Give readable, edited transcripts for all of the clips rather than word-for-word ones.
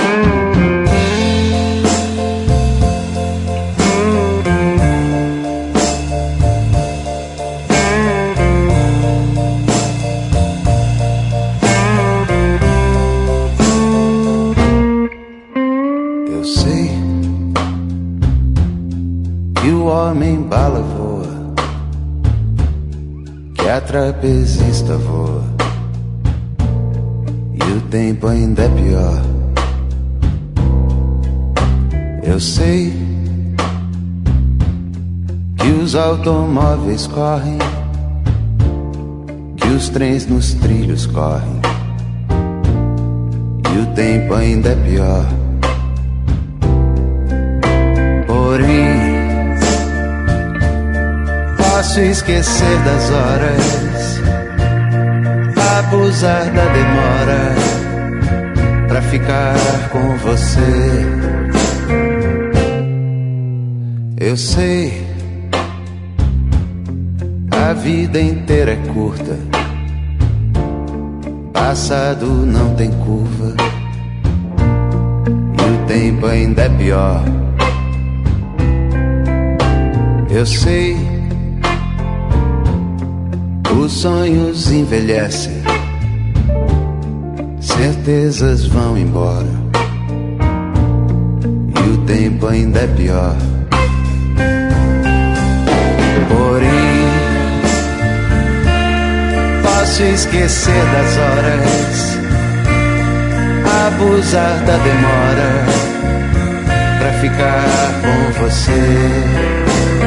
Que o homem bala voa, que a trapezista voa, e o tempo ainda é pior. Eu sei que os automóveis correm, que os trens nos trilhos correm, e o tempo ainda é pior. Porém, posso esquecer das horas, abusar da demora pra ficar com você. Eu sei, a vida inteira é curta, passado não tem curva, e o tempo ainda é pior. Eu sei, os sonhos envelhecem, certezas vão embora, e o tempo ainda é pior. Porém, posso esquecer das horas, abusar da demora pra ficar com você.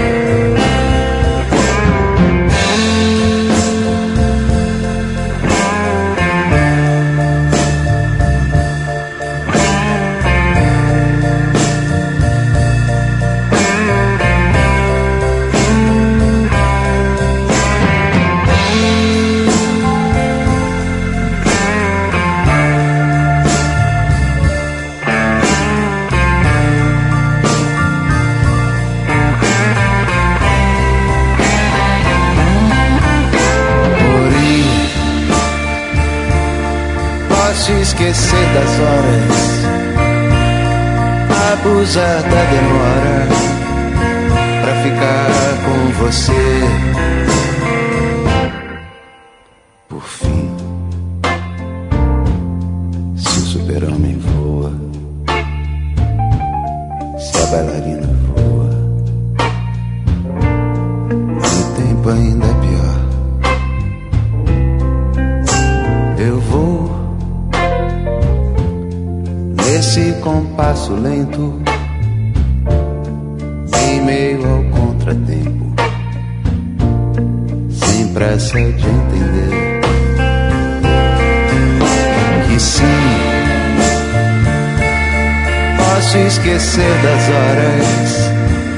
Posso esquecer das horas, abusar da demora pra ficar com você. Por fim, se o super-homem voa, se a bailarina voa, o tempo ainda é pior. Eu vou nesse compasso lento, em meio ao contratempo, sem pressa de entender que sim, posso esquecer das horas,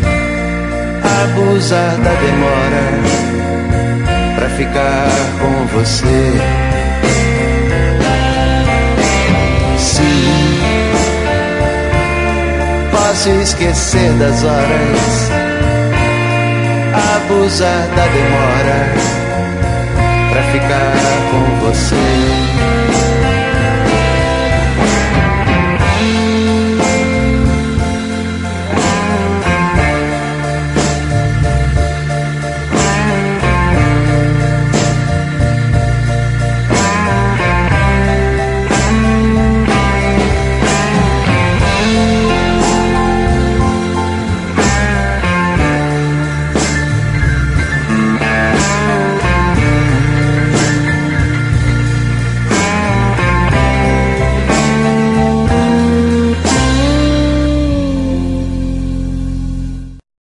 abusar da demora pra ficar com você. Sim, posso esquecer das horas, abusar da demora pra ficar com você.